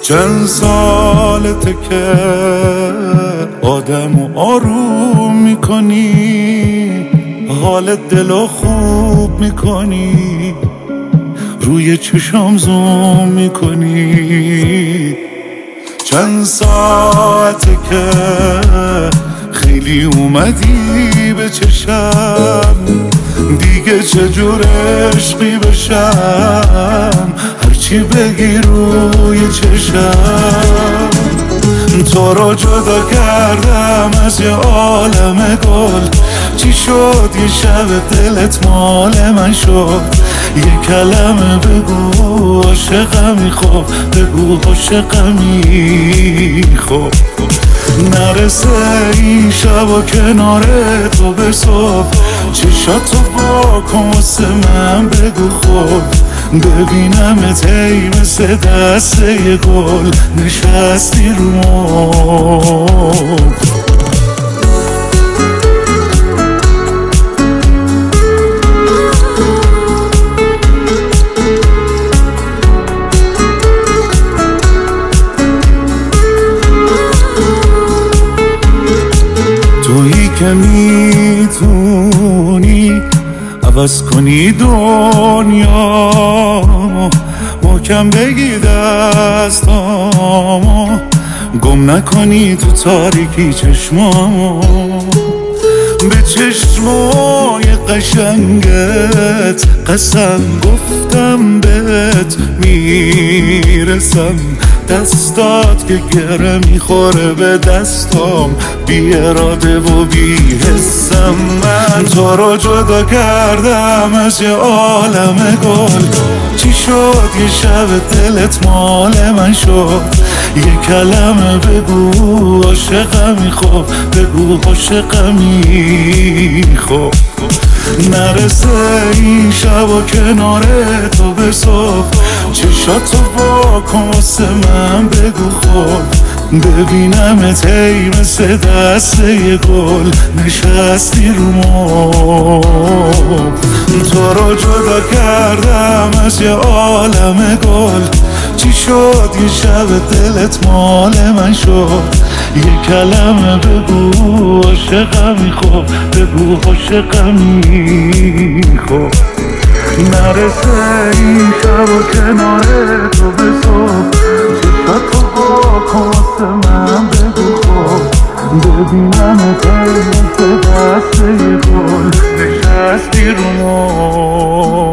چند سالته که آدمو آروم میکنی، حال دلو خوب میکنی، روی چشام زوم میکنی. چند ساعته که خیلی اومدی به چشم، دیگه چجور عشقی بشم، هرچی بگی روی چشم. تو رو جدا کردم از یه عالم گل، چی شد یه شب دلت مال من شد؟ یه کلمه بگو عاشقمی، خب بگو عاشقمی، خب نرسه این شب و کنار تو به صبح، چشاتو واکن واسه من بگو خب ببینمت ای مثل دسته ی گل نشستی رو مبل. تویی که میتونی عوض کنی دنیا، محکم بگی دستامو، گم نکنی تو تاریکی چشمامو. به چشمای قشنگت قسم گفتم بهت میرسم، دستات که گره میخوره به دستام، بی اراده و بی حسم. من تو رو جدا کردم از یه عالم گل، چی شد یه شب دلت مال من شد؟ یه کلمه بگو عاشقمی، خب بگو عاشقمی، خب نرسه این شب و کنار تو به صبح، چشاتو واکن واسه من بگو خب ببینمت ای مثل دسته ی گل نشستی رو مبل. تو رو جدا کردم از یه عالم گل، چی شد یه شب دلت مال من شد؟ یه کلمه بگو عاشقمی، خب بگو عاشقمی، خب نرسه این شب و کنار تو به صبح، چشاتو واکن واسه من بگو خب ببینمت ای مثل دسته ی گل نشستی رو مبل.